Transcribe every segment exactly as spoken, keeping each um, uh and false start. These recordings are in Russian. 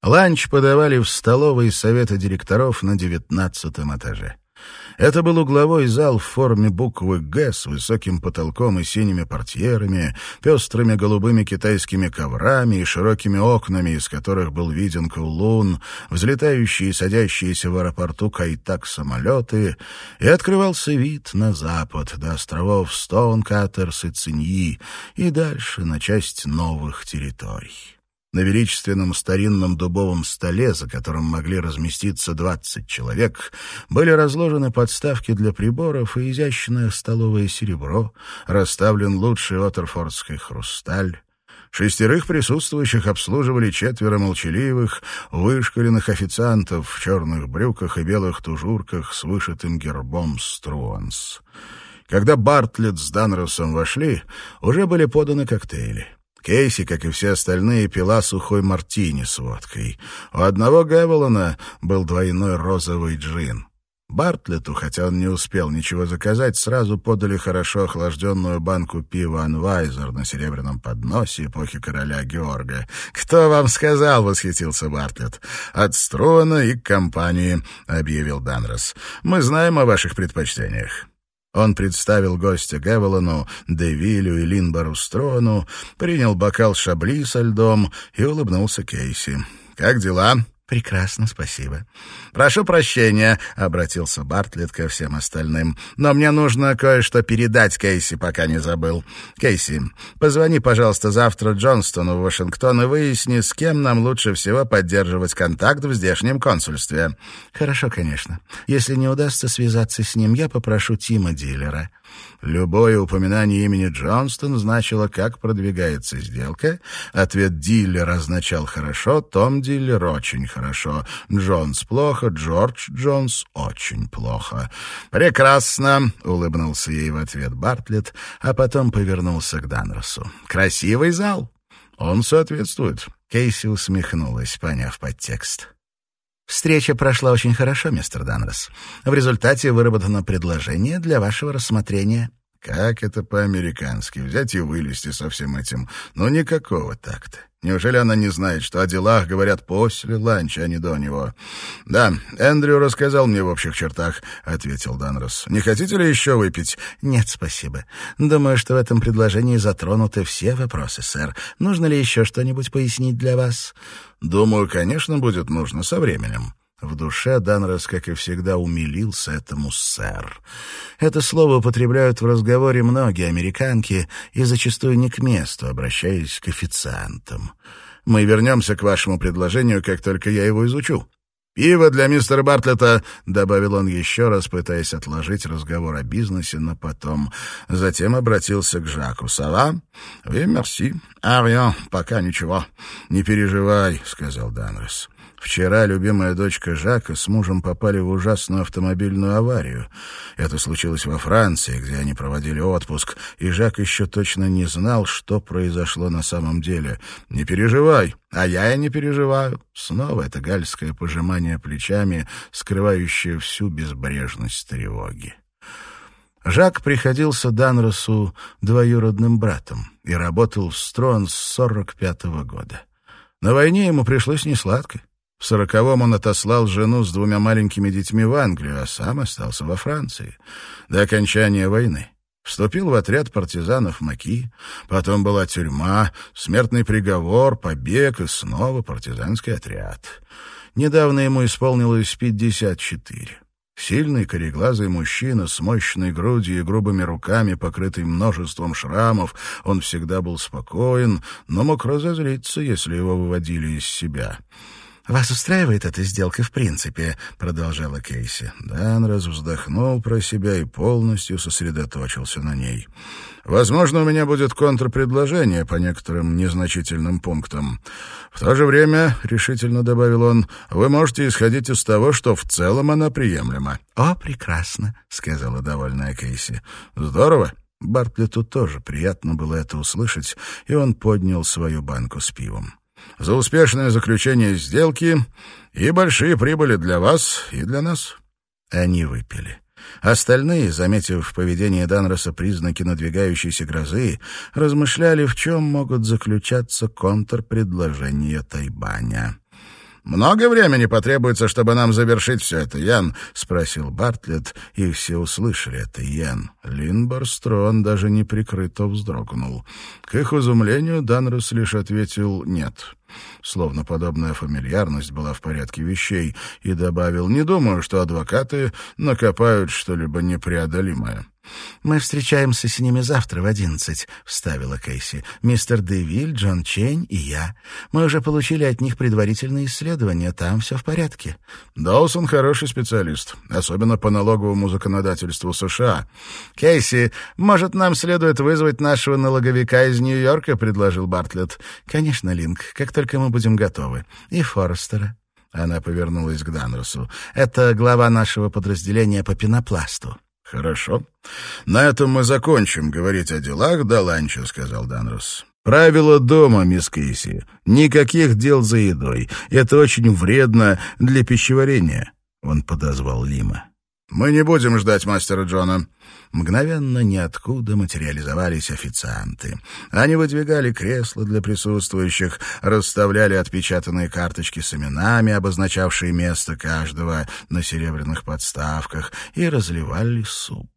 Ланч подавали в столовой совета директоров на девятнадцатом этаже. Это был угловой зал в форме буквы «Г» с высоким потолком и синими портьерами, пестрыми голубыми китайскими коврами и широкими окнами, из которых был виден Коулун, взлетающие и садящиеся в аэропорту Кайтак самолеты, и открывался вид на запад, до островов Стоункатерс и Циньи, и дальше на часть новых территорий. На величественном старинном дубовом столе, за которым могли разместиться двадцать человек, были разложены подставки для приборов и изящное столовое серебро, расставлен лучший отерфордский хрусталь. Шестерых присутствующих обслуживали четверо молчаливых, вышкаленных официантов в черных брюках и белых тужурках с вышитым гербом Струанс. Когда Бартлетт с Данросом вошли, уже были поданы коктейли. Кейси, как и все остальные, пила сухой мартини с водкой. У одного Гевелана был двойной розовый джин. Бартлетту, хотя он не успел ничего заказать, сразу подали хорошо охлажденную банку пива «Анвайзер» на серебряном подносе эпохи короля Георга. «Кто вам сказал?» — восхитился Бартлетт. «От Струана и компании», — объявил Данрос. «Мы знаем о ваших предпочтениях». Он представил гостя Гевелану, Девилю и Линбору Струану, принял бокал шабли со льдом и улыбнулся Кейси. «Как дела?» «Прекрасно, спасибо». «Прошу прощения», — обратился Бартлетт ко всем остальным, «но мне нужно кое-что передать Кейси, пока не забыл. Кейси, позвони, пожалуйста, завтра Джонстону в Вашингтон и выясни, с кем нам лучше всего поддерживать контакт в здешнем консульстве». «Хорошо, конечно. Если не удастся связаться с ним, я попрошу Тима Диллера». Любое упоминание имени Джонстон значило, как продвигается сделка. Ответ Диллер означал «хорошо», Том Диллер «очень хорошо», Джонс «плохо», Джордж Джонс «очень плохо». «Прекрасно», — улыбнулся ей в ответ Бартлетт, а потом повернулся к Данросу. «Красивый зал». «Он соответствует». Кейси усмехнулась, поняв подтекст. «Встреча прошла очень хорошо, мистер Данрос. В результате выработано предложение для вашего рассмотрения». Как это по-американски? Взять и вылезти со всем этим. Ну, никакого такта. Неужели она не знает, что о делах говорят после ланча, а не до него? «Да, Эндрю рассказал мне в общих чертах», — ответил Данрос. «Не хотите ли еще выпить?» «Нет, спасибо. Думаю, что в этом предложении затронуты все вопросы, сэр. Нужно ли еще что-нибудь пояснить для вас?» «Думаю, конечно, будет нужно со временем». В душе Данрос, как и всегда, умилился этому «сэр». Это слово употребляют в разговоре многие американки и зачастую не к месту, обращаясь к официантам. «Мы вернемся к вашему предложению, как только я его изучу». «Пиво для мистера Бартлетта», — добавил он еще раз, пытаясь отложить разговор о бизнесе на потом. Затем обратился к Жаку. «Сава? Oui, merci. А, rien. Пока ничего». «Не переживай», — сказал Данрос. Вчера любимая дочка Жака с мужем попали в ужасную автомобильную аварию. Это случилось во Франции, где они проводили отпуск, и Жак еще точно не знал, что произошло на самом деле. «Не переживай». «А я и не переживаю». Снова это гальское пожимание плечами, скрывающее всю безбрежность тревоги. Жак приходился Данросу двоюродным братом и работал в Струанс с сорок пятого года. На войне ему пришлось несладко. В сороковом он отослал жену с двумя маленькими детьми в Англию, а сам остался во Франции до окончания войны. Вступил в отряд партизанов Маки, потом была тюрьма, смертный приговор, побег и снова партизанский отряд. Недавно ему исполнилось пятьдесят четыре. Сильный кореглазый мужчина с мощной грудью и грубыми руками, покрытый множеством шрамов, он всегда был спокоен, но мог разозлиться, если его выводили из себя. «Вас устраивает эта сделка в принципе?» — продолжала Кейси. Данрос вздохнул про себя и полностью сосредоточился на ней. «Возможно, у меня будет контрпредложение по некоторым незначительным пунктам. В то же время, — решительно добавил он, — вы можете исходить из того, что в целом она приемлема». «О, прекрасно», — сказала довольная Кейси. «Здорово». Бартлетту тоже приятно было это услышать, и он поднял свою банку с пивом. «За успешное заключение сделки и большие прибыли для вас и для нас». Они выпили. Остальные, заметив в поведении Данроса признаки надвигающейся грозы, размышляли, в чем могут заключаться контрпредложения Тайбаня. «Много времени потребуется, чтобы нам завершить все это, Ян?» — спросил Бартлетт, и все услышали это «Ян». Линбар Строн даже неприкрыто вздрогнул. К их изумлению Данрос лишь ответил «нет». Словно подобная фамильярность была в порядке вещей, и добавил: «Не думаю, что адвокаты накопают что-либо непреодолимое». «Мы встречаемся с ними завтра в одиннадцать», — вставила Кейси. «Мистер Девиль, Джон Чейн и я. Мы уже получили от них предварительные исследования, там все в порядке». «Доусон хороший специалист, особенно по налоговому законодательству США». «Кейси, может, нам следует вызвать нашего налоговика из Нью-Йорка?» — предложил Бартлетт. «Конечно, Линк, как только мы будем готовы. И Форестера». Она повернулась к Данросу. «Это глава нашего подразделения по пенопласту». «Хорошо. На этом мы закончим говорить о делах до ланча», — сказал Данрос. «Правило дома, мисс Кейси. Никаких дел за едой. Это очень вредно для пищеварения». Он подозвал Лима. «Мы не будем ждать мастера Джона». Мгновенно ниоткуда материализовались официанты. Они выдвигали кресла для присутствующих, расставляли отпечатанные карточки с именами, обозначавшие место каждого на серебряных подставках, и разливали суп.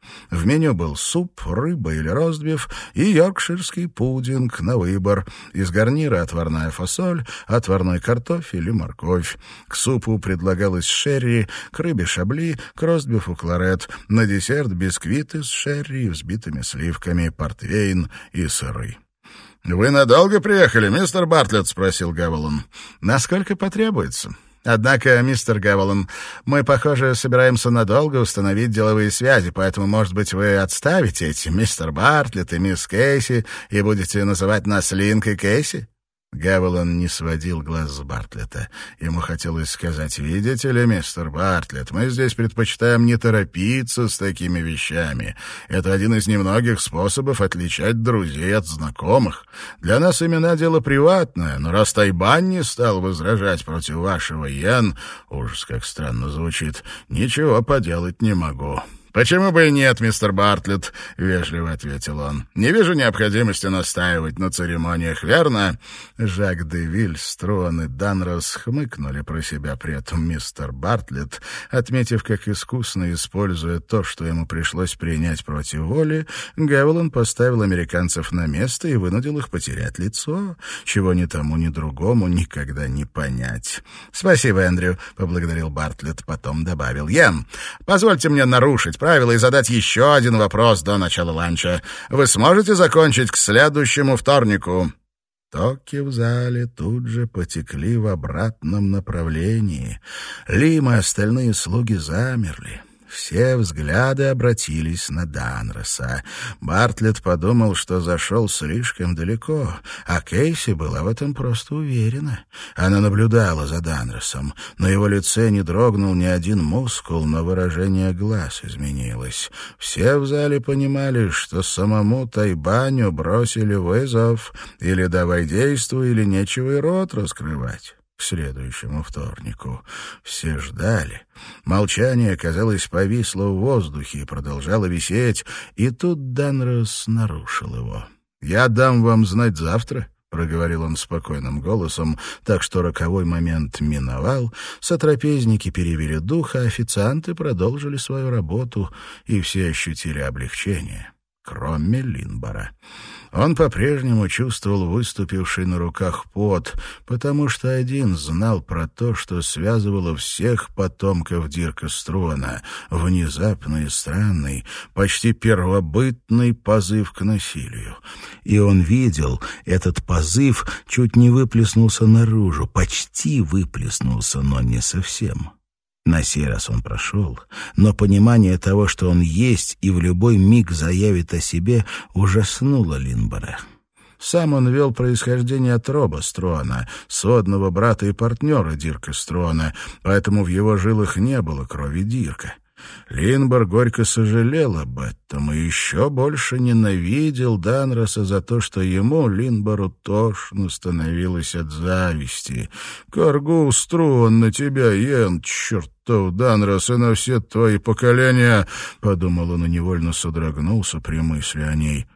В меню был суп, рыба или ростбиф и йоркширский пудинг на выбор. Из гарнира отварная фасоль, отварной картофель и морковь. К супу предлагалось шерри, к рыбе шабли, к ростбифу кларет, на десерт бисквиты с шерри и взбитыми сливками, портвейн и сыры. «Вы надолго приехали, мистер Бартлетт?» — спросил Гавелон. «Насколько потребуется». «Однако, мистер Гавелон, мы, похоже, собираемся надолго установить деловые связи, поэтому, может быть, вы отставите эти мистер Бартлетт и мисс Кейси и будете называть нас Линк и Кейси?» Гавелон не сводил глаз с Бартлетта. Ему хотелось сказать: «Видите ли, мистер Бартлетт, мы здесь предпочитаем не торопиться с такими вещами. Это один из немногих способов отличать друзей от знакомых. Для нас имена — дело приватное, но раз Тайбан не стал возражать против вашего Ян, ужас, как странно звучит, ничего поделать не могу». «Почему бы и нет, мистер Бартлетт?» — вежливо ответил он. «Не вижу необходимости настаивать на церемониях, верно?» Жак Девиль, Строн и Данрос хмыкнули про себя при этом мистер Бартлетт, отметив, как искусно, используя то, что ему пришлось принять против воли, Гавелон поставил американцев на место и вынудил их потерять лицо, чего ни тому, ни другому никогда не понять. «Спасибо, Эндрю», — поблагодарил Бартлетт, потом добавил: «Ян, позвольте мне нарушить правила и задать еще один вопрос до начала ланча. Вы сможете закончить к следующему вторнику?» Токи в зале тут же потекли в обратном направлении. Лим и остальные слуги замерли. Все взгляды обратились на Данроса. Бартлетт подумал, что зашел слишком далеко, а Кейси была в этом просто уверена. Она наблюдала за Данросом. На его лице не дрогнул ни один мускул, но выражение глаз изменилось. Все в зале понимали, что самому Тайбаню бросили вызов. Или давай действуй, или нечего и рот раскрывать. К следующему вторнику. Все ждали. Молчание, казалось, повисло в воздухе и продолжало висеть, и тут Данрос нарушил его. «Я дам вам знать завтра», — проговорил он спокойным голосом, так что роковой момент миновал, сотрапезники перевели дух, а официанты продолжили свою работу, и все ощутили облегчение, кроме Линбара. Он по-прежнему чувствовал выступивший на руках пот, потому что один знал про то, что связывало всех потомков Дирка Строна, внезапный и странный, почти первобытный позыв к насилию. И он видел, этот позыв чуть не выплеснулся наружу, почти выплеснулся, но не совсем. На сей раз он прошел, но понимание того, что он есть и в любой миг заявит о себе, ужаснуло Линбара. Сам он вел происхождение от Роба Строна, сводного брата и партнера Дирка Строна, поэтому в его жилах не было крови Дирка. Линбар горько сожалел об этом и еще больше ненавидел Данроса за то, что ему, Линбару, тошно становилось от зависти. «Каргу Строн на тебя, Йен, чертов Данрос, и на все твои поколения!» — подумал он и невольно содрогнулся при мысли о ней.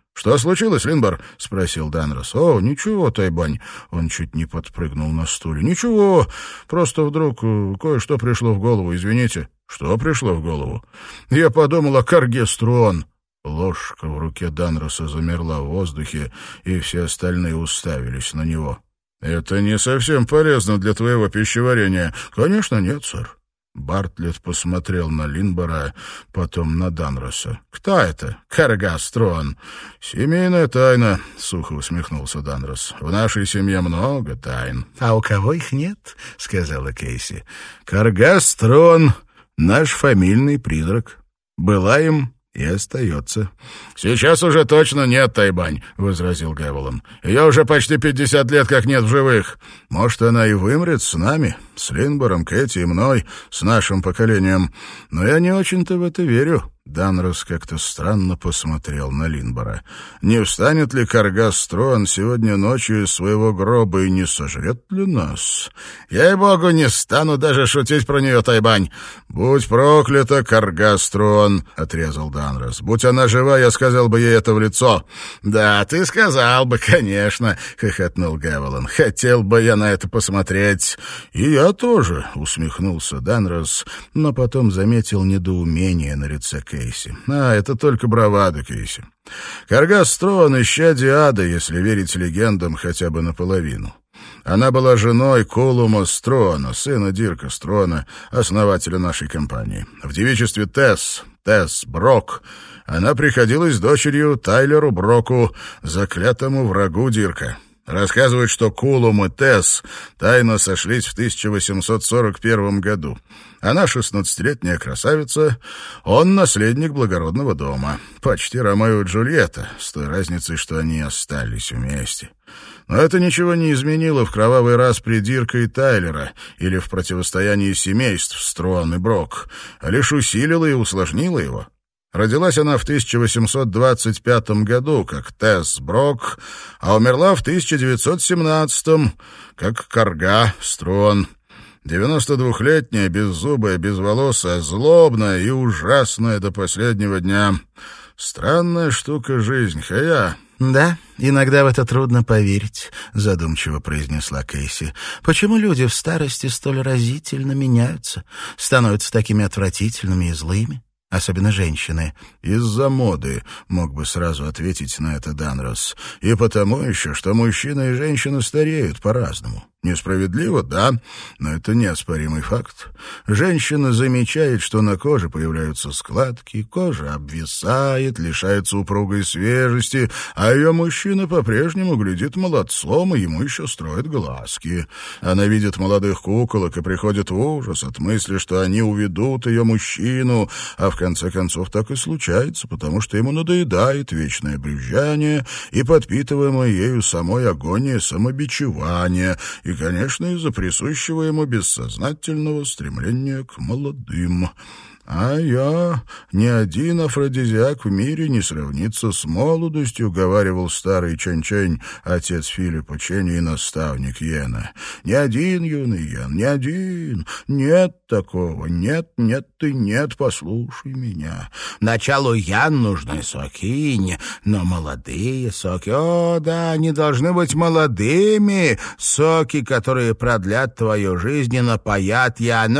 «Что случилось, Линбар?» — спросил Данрос. «О, ничего, Тайбань». Он чуть не подпрыгнул на стуле. «Ничего, просто вдруг кое-что пришло в голову, извините». «Что пришло в голову?» «Я подумал о Карге Струон». Ложка в руке Данроса замерла в воздухе, и все остальные уставились на него. «Это не совсем полезно для твоего пищеварения». «Конечно нет, сэр». Бартлетт посмотрел на Линбара, потом на Данроса. «Кто это? Карга Струон?» «Семейная тайна», — сухо усмехнулся Данрос. «В нашей семье много тайн». «А у кого их нет?» — сказала Кейси. «Карга Струон — наш фамильный призрак. Была им и остается». «Сейчас уже точно нет, Тайбань», — возразил Гевелон. «Ее уже почти пятьдесят лет как нет в живых. Может, она и вымрет с нами, с Линбаром, Кэти и мной, с нашим поколением. Но я не очень-то в это верю». Данрос как-то странно посмотрел на Линбара. «Не встанет ли Карга Струон сегодня ночью из своего гроба и не сожрет ли нас?» «Ей-богу, не стану даже шутить про нее, Тайбань». «Будь проклята, Карга Струон», — отрезал Данрос. «Будь она жива, я сказал бы ей это в лицо». «Да, ты сказал бы, конечно», — хохотнул Гевелон. «Хотел бы я на это посмотреть». «И я тоже», — усмехнулся Данрос, но потом заметил недоумение на лице Кейси. «А, это только бравада, Кейси. Карга Струон — исчадие ада, если верить легендам хотя бы наполовину. Она была женой Колума Струона, сына Дирка Струона, основателя нашей компании. В девичестве Тесс, Тесс Брок, она приходилась дочерью Тайлеру Броку, заклятому врагу Дирка. Рассказывают, что Колум и Тесс тайно сошлись в тысяча восемьсот сорок первом году. Она шестнадцатилетняя красавица, он наследник благородного дома. Почти Ромео и Джульетта, с той разницей, что они остались вместе. Но это ничего не изменило в кровавой распри Дирка и Тайлера или в противостоянии семейств Струон и Брок, а лишь усилило и усложнило его. Родилась она в тысяча восемьсот двадцать пятом году, как Тесс Брок, а умерла в тысяча девятьсот семнадцатом, как Карга Струон. девяносто двухлетняя, беззубая, безволосая, злобная и ужасная до последнего дня. Странная штука жизнь, Хая. «Да, иногда в это трудно поверить», — задумчиво произнесла Кейси. «Почему люди в старости столь разительно меняются, становятся такими отвратительными и злыми? Особенно женщины». «Из-за моды», — мог бы сразу ответить на это Данрос. «И потому еще, что мужчины и женщины стареют по-разному. Несправедливо, да, но это неоспоримый факт. Женщина замечает, что на коже появляются складки, кожа обвисает, лишается упругой свежести, а ее мужчина по-прежнему глядит молодцом, и ему еще строят глазки. Она видит молодых куколок и приходит в ужас от мысли, что они уведут ее мужчину, а в конце концов так и случается, потому что ему надоедает вечное брюзжание и подпитываемое ею самой агония самобичевания, и, конечно, из-за присущего ему бессознательного стремления к молодым. А я, ни один афродизиак в мире не сравнится с молодостью, говаривал старый Чэнь-Чэнь, отец Филиппа Чэня и наставник Йена. Ни один, юный Йен, ни один. Нет такого, нет, нет и нет, послушай меня. Началу Ян нужны соки, но молодые соки, о, да, они должны быть молодыми, соки, которые продлят твою жизнь и напоят Ян.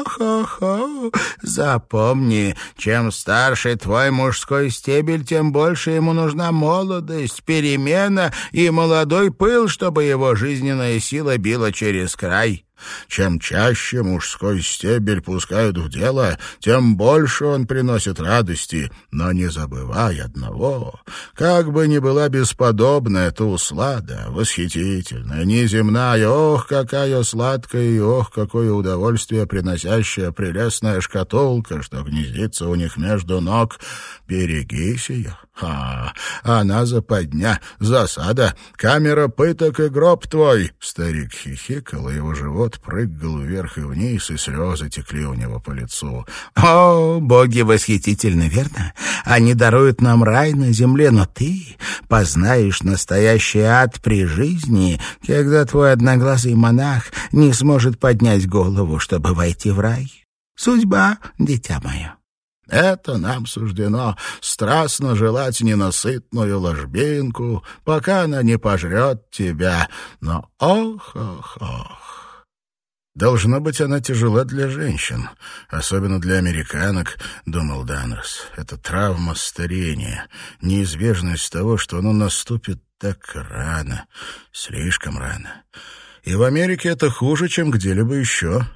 О-хо-хо, за Помни, чем старше твой мужской стебель, тем больше ему нужна молодость, перемена и молодой пыл, чтобы его жизненная сила била через край. Чем чаще мужской стебель пускают в дело, тем больше он приносит радости. Но не забывай одного: как бы ни была бесподобна эта услада, восхитительная, неземная, ох, какая сладкая и ох, какое удовольствие приносящая прелестная шкатулка, что гнездится у них между ног, берегись ее. А, она западня, засада, камера пыток и гроб твой. Старик хихикал, и его живот прыгал вверх и вниз, и слезы текли у него по лицу. О, боги восхитительны, верно? Они даруют нам рай на земле, но ты познаешь настоящий ад при жизни, когда твой одноглазый монах не сможет поднять голову, чтобы войти в рай. Судьба, дитя мое. Это нам суждено страстно желать ненасытную ложбинку, пока она не пожрет тебя. Но ох, ох, ох. Должно быть, она тяжела для женщин, особенно для американок, — думал Данрос. Это травма старения, неизбежность того, что оно наступит так рано, слишком рано. И в Америке это хуже, чем где-либо еще.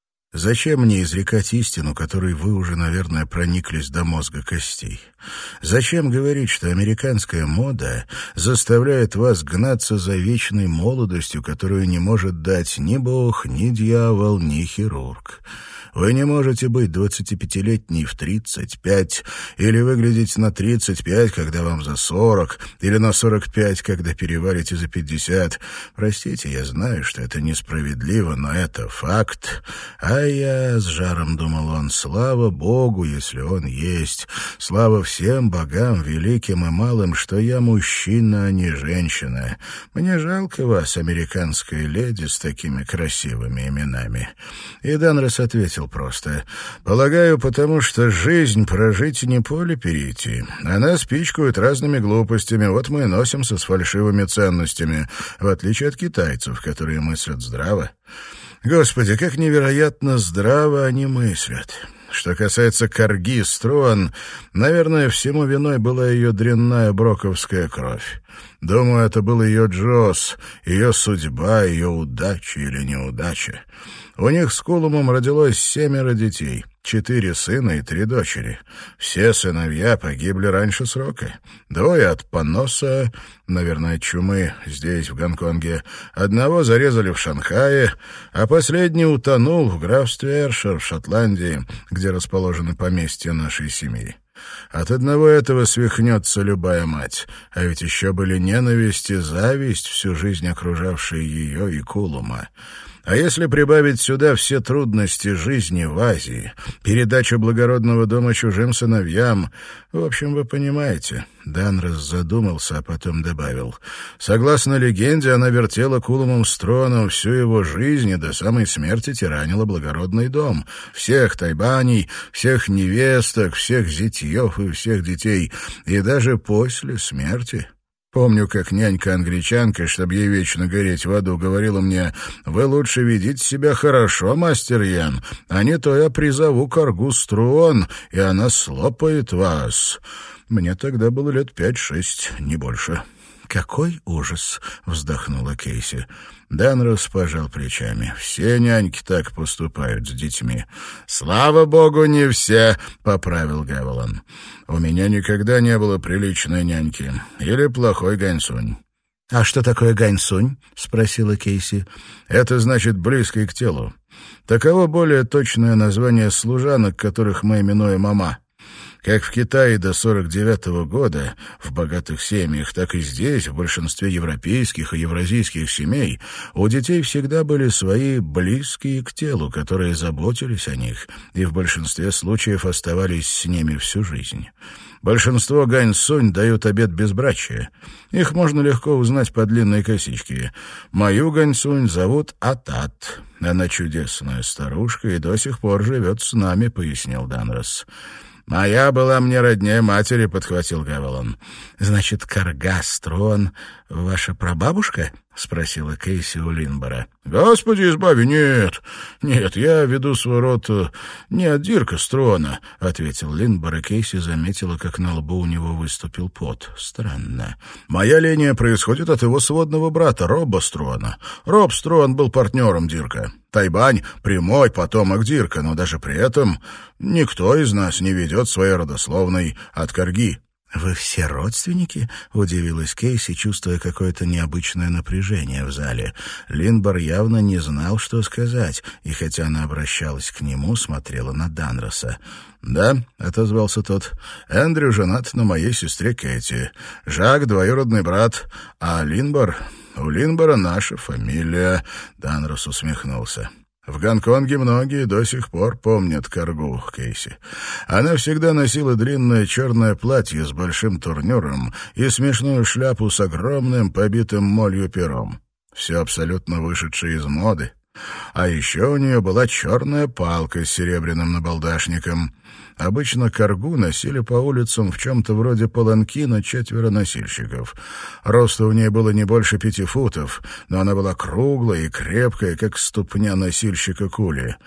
Зачем мне изрекать истину, которой вы уже, наверное, прониклись до мозга костей? Зачем говорить, что американская мода заставляет вас гнаться за вечной молодостью, которую не может дать ни бог, ни дьявол, ни хирург? Вы не можете быть двадцатипятилетней в тридцать пять, или выглядеть на тридцать пять, когда вам за сорок, или на сорок пять, когда перевалите за пятьдесят. Простите, я знаю, что это несправедливо, но это факт. А я, с жаром думал он, слава Богу, если он есть. Слава всем богам, великим и малым, что я мужчина, а не женщина. Мне жалко вас, американская леди с такими красивыми именами. И Данрос ответил просто. Полагаю, потому что жизнь прожить не поле перейти. Она спичкует разными глупостями. Вот мы и носимся с фальшивыми ценностями, в отличие от китайцев, которые мыслят здраво. Господи, как невероятно здраво они мыслят. Что касается Карги Струан, наверное, всему виной была ее дрянная броковская кровь. Думаю, это был ее Джосс, ее судьба, ее удача или неудача. У них с Кулумом родилось семеро детей, четыре сына и три дочери. Все сыновья погибли раньше срока. Двое от поноса, наверное, чумы, здесь, в Гонконге. Одного зарезали в Шанхае, а последний утонул в графстве Эршир в Шотландии, где расположены поместья нашей семьи. От одного этого свихнется любая мать. А ведь еще были ненависть и зависть, всю жизнь окружавшие ее и Кулума. А если прибавить сюда все трудности жизни в Азии, передачу благородного дома чужим сыновьям, в общем, вы понимаете. Данрос задумался, а потом добавил. Согласно легенде, она вертела Кулумом Струаном всю его жизнь и до самой смерти тиранила благородный дом. Всех тайбаней, всех невесток, всех зятьев и всех детей. И даже после смерти... Помню, как нянька-англичанка, чтобы ей вечно гореть в аду, говорила мне: «Вы лучше ведите себя хорошо, мастер Ян, а не то я призову Каргу Струан, и она слопает вас». Мне тогда было лет пять-шесть, не больше. «Какой ужас!» — вздохнула Кейси. Данрос пожал плечами. «Все няньки так поступают с детьми». «Слава богу, не все!» — поправил Гавелан. «У меня никогда не было приличной няньки. Или плохой ганьсунь». «А что такое ганьсунь?» — спросила Кейси. «Это значит близкий к телу. Таково более точное название служанок, которых мы именуем мама». Как в Китае до сорок девятого года, в богатых семьях, так и здесь, в большинстве европейских и евразийских семей, у детей всегда были свои близкие к телу, которые заботились о них и в большинстве случаев оставались с ними всю жизнь. Большинство ганьсунь дают обет безбрачия. Их можно легко узнать по длинной косичке. Мою ганьсунь зовут Атат. Она чудесная старушка и до сих пор живет с нами, пояснил Данрос. «Моя была мне роднее матери», — подхватил Гавелан. «Значит, Карга Струан ваша прабабушка?» — спросила Кейси у Линбора. «Господи избави, нет. Нет, я веду свой род не от Дирка Струана», — ответил Линбор, и Кейси заметила, как на лбу у него выступил пот. «Странно. Моя линия происходит от его сводного брата, Роба Струана. Роб Струан был партнером Дирка. Тайбань — прямой потомок Дирка, но даже при этом никто из нас не ведет своей родословной от Карги». «Вы все родственники?» — удивилась Кейси, чувствуя какое-то необычное напряжение в зале. Линбор явно не знал, что сказать, и хотя она обращалась к нему, смотрела на Данроса. «Да», — отозвался тот, — «Эндрю женат на моей сестре Кэти. Жак — двоюродный брат, а Линбор... У Линбора наша фамилия», — Данрос усмехнулся. В Гонконге многие до сих пор помнят Каргу, Кейси. Она всегда носила длинное черное платье с большим турнюром и смешную шляпу с огромным побитым молью пером. Все абсолютно вышедшее из моды. А еще у нее была черная палка с серебряным набалдашником. Обычно каргу носили по улицам в чем-то вроде паланкина четверо носильщиков. Роста у нее было не больше пяти футов, но она была круглая и крепкая, как ступня носильщика кули.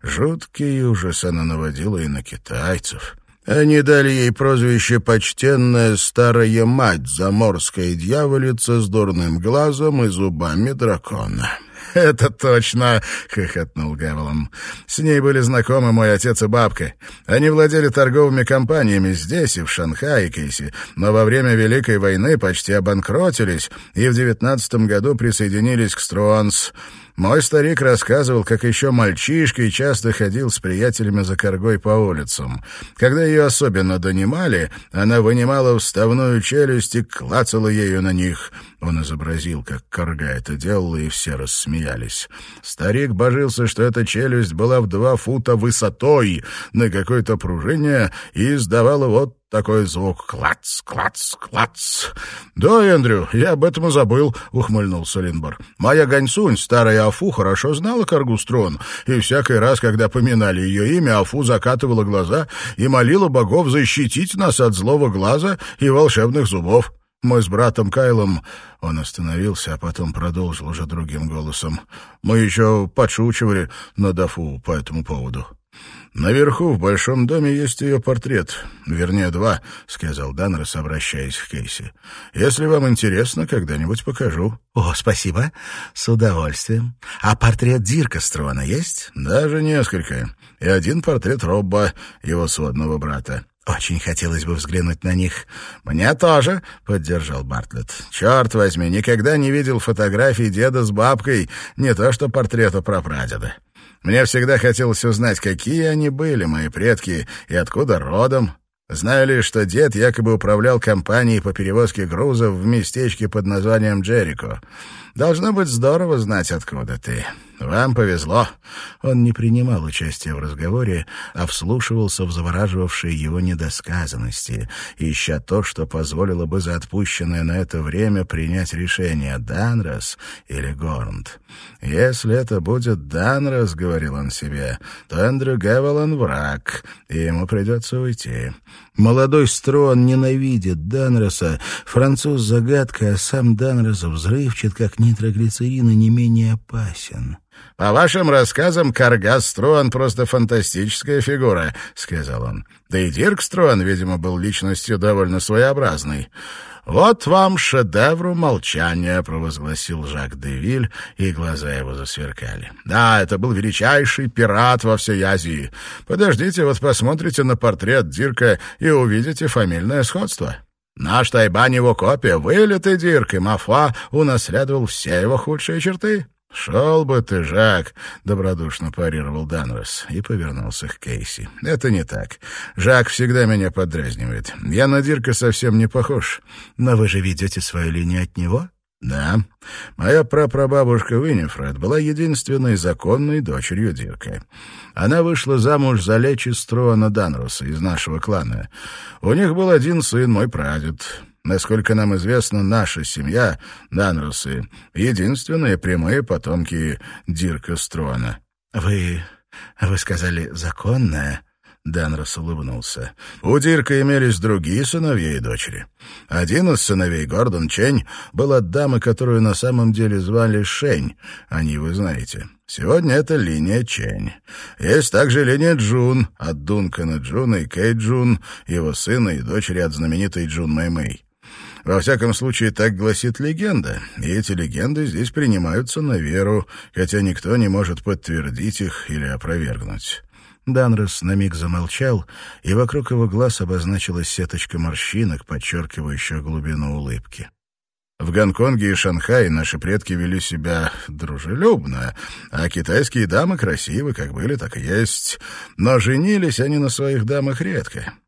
Жуткий ужас она наводила и на китайцев. Они дали ей прозвище «почтенная старая мать», заморская дьяволица с дурным глазом и зубами дракона. «Это точно!» — хохотнул Гевелом. «С ней были знакомы мой отец и бабка. Они владели торговыми компаниями здесь и в Шанхае, Кейси, но во время Великой войны почти обанкротились и в девятнадцатом году присоединились к Струанс. Мой старик рассказывал, как еще мальчишкой часто ходил с приятелями за каргой по улицам. Когда ее особенно донимали, она вынимала вставную челюсть и клацала ею на них». Он изобразил, как карга это делала, и все рассмеялись. Старик божился, что эта челюсть была в два фута высотой на какой-то пружине и издавала вот такой звук: клац, клац, клац. «Да, Эндрю, я об этом и забыл», — ухмыльнулся Линбор. «Моя Ганьсунь, старая Афу, хорошо знала каргу Строн, и всякий раз, когда поминали ее имя, Афу закатывала глаза и молила богов защитить нас от злого глаза и волшебных зубов. Мы с братом Кайлом...» Он остановился, а потом продолжил уже другим голосом. «Мы еще подшучивали над Афу по этому поводу». «Наверху в большом доме есть ее портрет. Вернее, два», — сказал Данрос, обращаясь к Кейси. «Если вам интересно, когда-нибудь покажу». «О, спасибо. С удовольствием. А портрет Дирка Строна есть?» «Даже несколько. И один портрет Робба, его сводного брата». «Очень хотелось бы взглянуть на них». «Мне тоже», — поддержал Бартлетт. «Черт возьми, никогда не видел фотографий деда с бабкой, не то что портрета прапрадеда. Мне всегда хотелось узнать, какие они были, мои предки, и откуда родом. Знаю лишь, что дед якобы управлял компанией по перевозке грузов в местечке под названием Джерико. Должно быть здорово знать, откуда ты. Вам повезло». Он не принимал участия в разговоре, а вслушивался в завораживавшие его недосказанности, ища то, что позволило бы за отпущенное на это время принять решение: Данрос или Горнт. «Если это будет Данрос, — говорил он себе, — то Эндрю Гевелон — враг, и ему придется уйти. Молодой Строн ненавидит Данроса, француз — загадка, а сам Данрос взрывчат, как нитроглицерин, и не менее опасен». «По вашим рассказам, карга Строн просто фантастическая фигура», — сказал он. «Да и Дирк Строн, видимо, был личностью довольно своеобразной». «Вот вам шедевру молчания», — провозгласил Жак де Виль, и глаза его засверкали. «Да, это был величайший пират во всей Азии. Подождите, вот посмотрите на портрет Дирка и увидите фамильное сходство. Наш Тайбань его копия, вылитый Дирк, и Мафа унаследовал все его худшие черты». «Шел бы ты, Жак», — добродушно парировал Данрос и повернулся к Кейси. «Это не так. Жак всегда меня подразнивает. Я на Дирка совсем не похож». «Но вы же ведете свою линию от него?» «Да. Моя прапрабабушка Уиннифред была единственной законной дочерью Дирка. Она вышла замуж за Лечи Струана Данроса из нашего клана. У них был один сын, мой прадед». Насколько нам известно, наша семья, Данросы, единственные прямые потомки Дирка Струана». «Вы... вы сказали законная?» Данрос улыбнулся. «У Дирка имелись другие сыновья и дочери. Один из сыновей, Гордон Чень, был от дамы, которую на самом деле звали Шень. Они вы знаете. Сегодня это линия Чень. Есть также линия Джун, от Дункана Джуна и Кей Джун, его сына и дочери от знаменитой Джун Мэй Мэй. Во всяком случае, так гласит легенда, и эти легенды здесь принимаются на веру, хотя никто не может подтвердить их или опровергнуть». Данрос на миг замолчал, и вокруг его глаз обозначилась сеточка морщинок, подчеркивающая глубину улыбки. «В Гонконге и Шанхае наши предки вели себя дружелюбно, а китайские дамы красивы, как были, так и есть. Но женились они на своих дамах редко.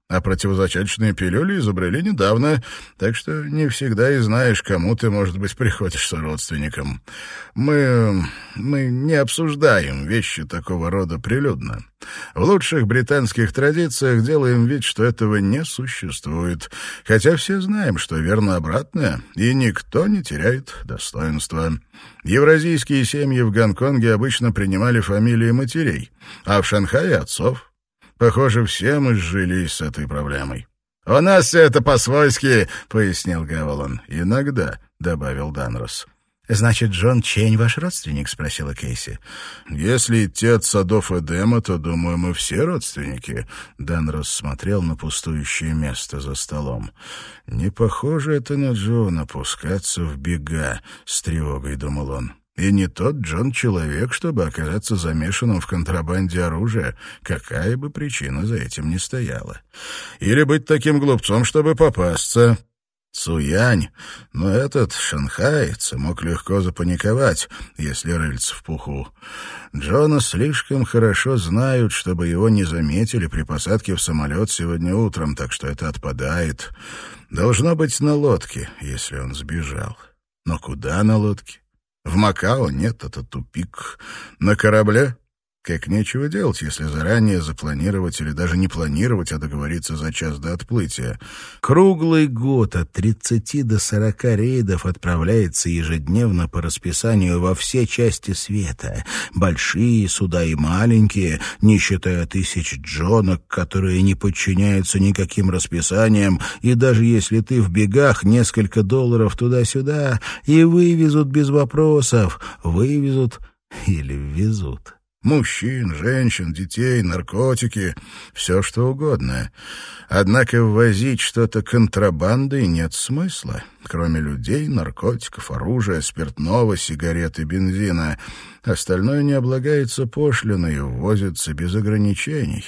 А противозачаточные пилюли изобрели недавно, так что не всегда и знаешь, кому ты, может быть, приходишься родственником. Мы... мы не обсуждаем вещи такого рода прилюдно. В лучших британских традициях делаем вид, что этого не существует, хотя все знаем, что верно обратное, и никто не теряет достоинства. Евразийские семьи в Гонконге обычно принимали фамилии матерей, а в Шанхае — отцов. Похоже, все мы сжились с этой проблемой. «У нас все это по-свойски», — пояснил Гавелон. «Иногда», — добавил Данрос. «Значит, Джон Чейн ваш родственник?» — спросила Кейси. «Если идти от садов Эдема, то, думаю, мы все родственники». Данрос смотрел на пустующее место за столом. «Не похоже это на Джона, пускаться в бега», — с тревогой думал он. И не тот Джон человек, чтобы оказаться замешанным в контрабанде оружия, какая бы причина за этим ни стояла. Или быть таким глупцом, чтобы попасться. Цуянь, но этот шанхаец мог легко запаниковать, если рыльце в пуху. Джона слишком хорошо знают, чтобы его не заметили при посадке в самолет сегодня утром, так что это отпадает. Должно быть на лодке, если он сбежал. Но куда на лодке? В Макао нет, это тупик. На корабле? Как нечего делать, если заранее запланировать или даже не планировать, а договориться за час до отплытия. Круглый год от тридцати до сорока рейдов отправляется ежедневно по расписанию во все части света. Большие суда и маленькие, не считая тысяч джонок, которые не подчиняются никаким расписаниям, и даже если ты в бегах, несколько долларов туда-сюда, и вывезут без вопросов, вывезут или ввезут. Мужчин, женщин, детей, наркотики, все что угодно. Однако ввозить что-то контрабандой нет смысла, кроме людей, наркотиков, оружия, спиртного, сигарет и бензина. Остальное не облагается пошлиной и ввозится без ограничений,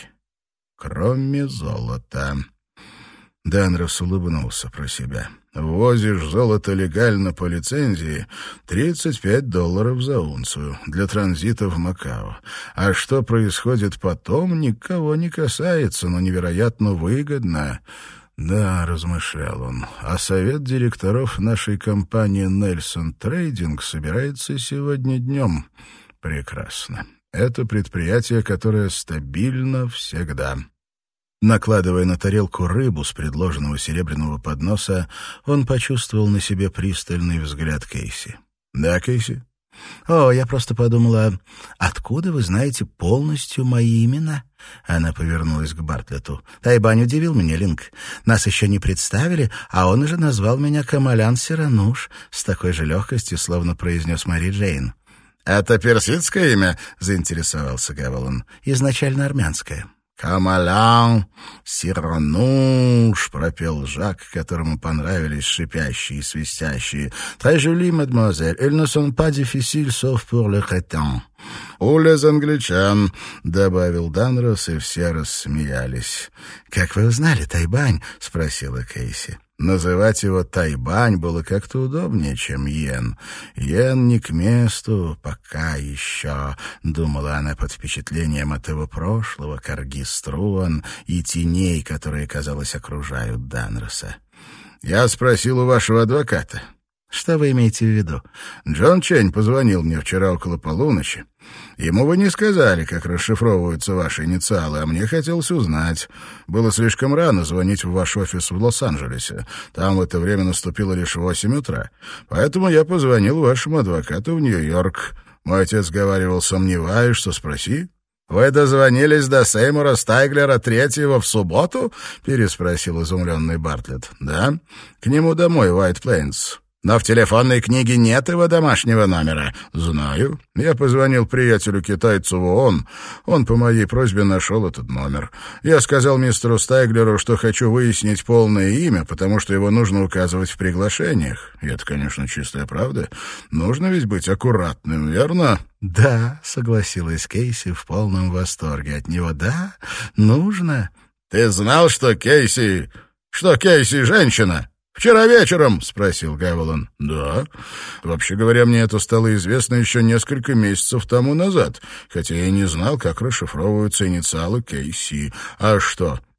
кроме золота. Данрос улыбнулся про себя. Ввозишь золото легально по лицензии — тридцать пять долларов за унцию для транзита в Макао. А что происходит потом, никого не касается, но невероятно выгодно. Да, размышлял он, а совет директоров нашей компании «Нельсон Трейдинг» собирается сегодня днем. Прекрасно. Это предприятие, которое стабильно всегда. Накладывая на тарелку рыбу с предложенного серебряного подноса, он почувствовал на себе пристальный взгляд Кейси. «Да, Кейси?» «О, я просто подумала, откуда вы знаете полностью мои имена?» Она повернулась к Бартлетту. «Тайбань удивил меня, Линк. Нас еще не представили, а он уже назвал меня Камалян Сирануш», с такой же легкостью, словно произнес Мэри Джейн. «Это персидское имя?» — заинтересовался Гавелон. «Изначально армянское». «Камалян Сирануш», — пропел Жак, которому понравились шипящие и свистящие. «Très jolie, mademoiselle. Elles ne sont pas difficiles, sauf pour le crétin». «У les англичан», — добавил Данрос, и все рассмеялись. «Как вы узнали, Тайбань?» — спросила Кейси. Называть его Тайбань было как-то удобнее, чем Йен. Йен не к месту, пока еще, — думала она под впечатлением от его прошлого, Карги Струан и теней, которые, казалось, окружают Данроса. «Я спросил у вашего адвоката». «Что вы имеете в виду?» «Джон Чейн позвонил мне вчера около полуночи. Ему вы не сказали, как расшифровываются ваши инициалы, а мне хотелось узнать. Было слишком рано звонить в ваш офис в Лос-Анджелесе. Там в это время наступило лишь восемь утра. Поэтому я позвонил вашему адвокату в Нью-Йорк. Мой отец говаривал, сомневаюсь, спроси». «Вы дозвонились до Сеймура Стайглера третьего в субботу?» — переспросил изумленный Бартлетт. «Да, к нему домой, в Уайт Плейнс. Но в телефонной книге нет его домашнего номера». «Знаю. Я позвонил приятелю-китайцу в ООН. Он по моей просьбе нашел этот номер. Я сказал мистеру Стайглеру, что хочу выяснить полное имя, потому что его нужно указывать в приглашениях. И это, конечно, чистая правда. Нужно ведь быть аккуратным, верно?» «Да», — согласилась Кейси в полном восторге от него. «Да, нужно». «Ты знал, что Кейси... что Кейси женщина?» «Вчера вечером?» — спросил Гавелон. «Да. Вообще говоря, мне это стало известно еще несколько месяцев тому назад, хотя я и не знал, как расшифровываются инициалы Кейси. А что?»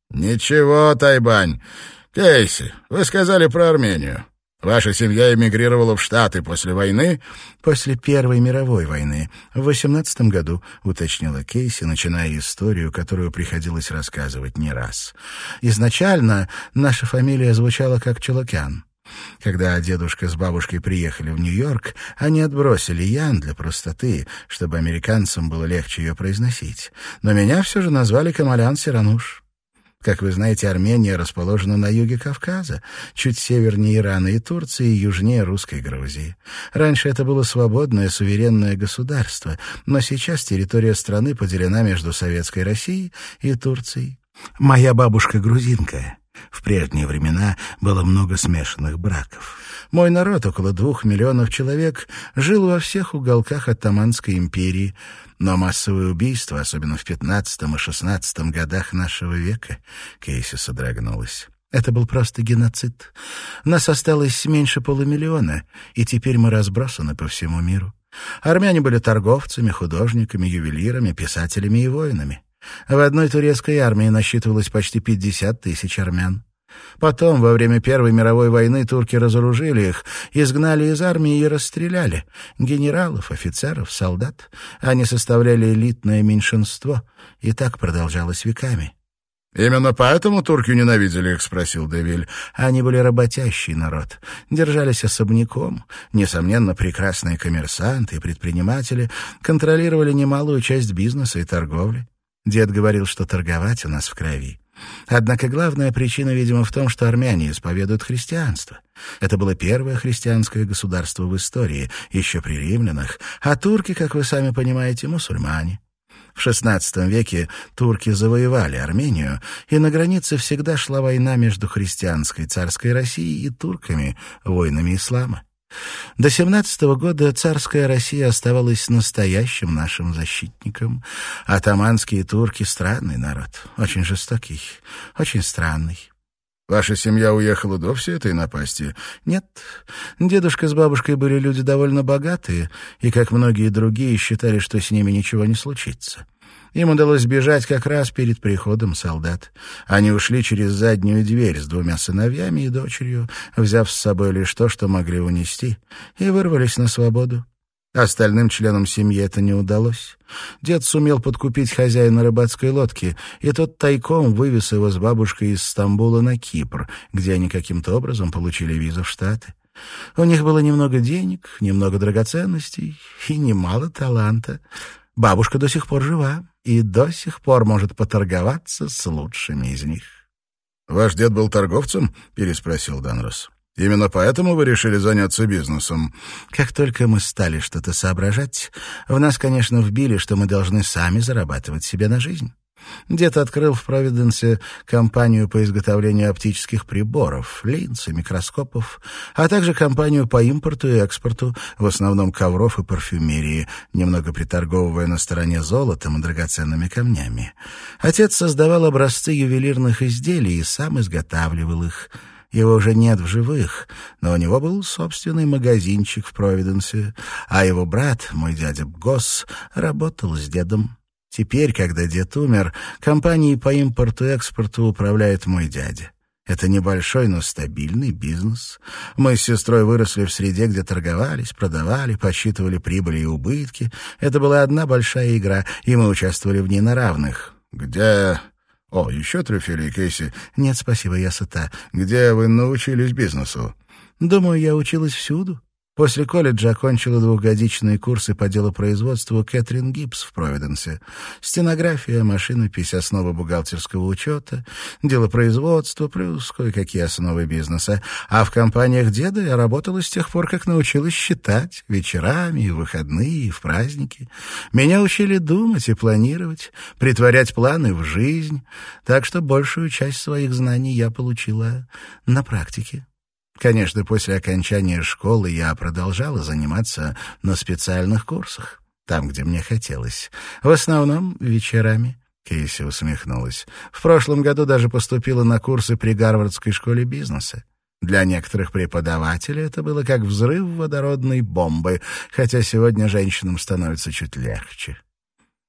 «Ничего, Тайбань. Кейси, вы сказали про Армению. Ваша семья эмигрировала в Штаты после войны?» «После Первой мировой войны, в восемнадцатом году», — уточнила Кейси, начиная историю, которую приходилось рассказывать не раз. «Изначально наша фамилия звучала как Челокян. Когда дедушка с бабушкой приехали в Нью-Йорк, они отбросили Ян для простоты, чтобы американцам было легче ее произносить. Но меня все же назвали Камалян Сирануш. Как вы знаете, Армения расположена на юге Кавказа, чуть севернее Ирана и Турции и южнее русской Грузии. Раньше это было свободное суверенное государство, но сейчас территория страны поделена между Советской Россией и Турцией. Моя бабушка грузинка. В прежние времена было много смешанных браков. Мой народ, около двух миллионов человек, жил во всех уголках Оттоманской империи, но массовые убийства, особенно в пятнадцатом и шестнадцатом годах нашего века, Кейси содрогнулась. Это был просто геноцид. Нас осталось меньше полумиллиона, и теперь мы разбросаны по всему миру. Армяне были торговцами, художниками, ювелирами, писателями и воинами. В одной турецкой армии насчитывалось почти пятьдесят тысяч армян. Потом, во время Первой мировой войны, турки разоружили их, изгнали из армии и расстреляли. Генералов, офицеров, солдат. Они составляли элитное меньшинство, и так продолжалось веками. «Именно поэтому турки ненавидели их?» — спросил Девиль. Они были работящий народ, держались особняком. Несомненно, прекрасные коммерсанты и предприниматели контролировали немалую часть бизнеса и торговли. Дед говорил, что торговать у нас в крови. Однако главная причина, видимо, в том, что армяне исповедуют христианство. Это было первое христианское государство в истории, еще при римлянах, а турки, как вы сами понимаете, мусульмане. В шестнадцатом веке турки завоевали Армению, и на границе всегда шла война между христианской царской Россией и турками, воинами ислама. До семнадцатого года царская Россия оставалась настоящим нашим защитником. Оттоманские турки — странный народ, очень жестокий, очень странный. «Ваша семья уехала до всей этой напасти?» «Нет. Дедушка с бабушкой были люди довольно богатые, и, как многие другие, считали, что с ними ничего не случится. Им удалось бежать как раз перед приходом солдат. Они ушли через заднюю дверь с двумя сыновьями и дочерью, взяв с собой лишь то, что могли унести, и вырвались на свободу. Остальным членам семьи это не удалось. Дед сумел подкупить хозяина рыбацкой лодки, и тот тайком вывез его с бабушкой из Стамбула на Кипр, где они каким-то образом получили визу в Штаты. У них было немного денег, немного драгоценностей и немало таланта. Бабушка до сих пор жива и до сих пор может поторговаться с лучшими из них». «Ваш дед был торговцем?» — переспросил Данрос. «Именно поэтому вы решили заняться бизнесом?» «Как только мы стали что-то соображать, в нас, конечно, вбили, что мы должны сами зарабатывать себе на жизнь. Дед открыл в Провиденсе компанию по изготовлению оптических приборов, линз и микроскопов, а также компанию по импорту и экспорту, в основном ковров и парфюмерии, немного приторговывая на стороне золотом и драгоценными камнями. Отец создавал образцы ювелирных изделий и сам изготавливал их. Его уже нет в живых, но у него был собственный магазинчик в Провиденсе, а его брат, мой дядя Гос, работал с дедом. Теперь, когда дед умер, компанией по импорту и экспорту управляет мой дядя. Это небольшой, но стабильный бизнес. Мы с сестрой выросли в среде, где торговались, продавали, подсчитывали прибыли и убытки. Это была одна большая игра, и мы участвовали в ней на равных. «Где...» «О, еще трюфели, Кейси?» «Нет, спасибо, я сыта». «Где вы научились бизнесу?» «Думаю, я училась всюду. После колледжа окончила двухгодичные курсы по делопроизводству Кэтрин Гибс в Провиденсе. Стенография, машинопись, основы бухгалтерского учета, делопроизводство, плюс кое-какие основы бизнеса. А в компаниях деда я работала с тех пор, как научилась считать вечерами, и в выходные, и в праздники. Меня учили думать и планировать, притворять планы в жизнь. Так что большую часть своих знаний я получила на практике. Конечно, после окончания школы я продолжала заниматься на специальных курсах, там, где мне хотелось. В основном вечерами. Кейси усмехнулась. В прошлом году даже поступила на курсы при Гарвардской школе бизнеса. Для некоторых преподавателей это было как взрыв водородной бомбы, хотя сегодня женщинам становится чуть легче.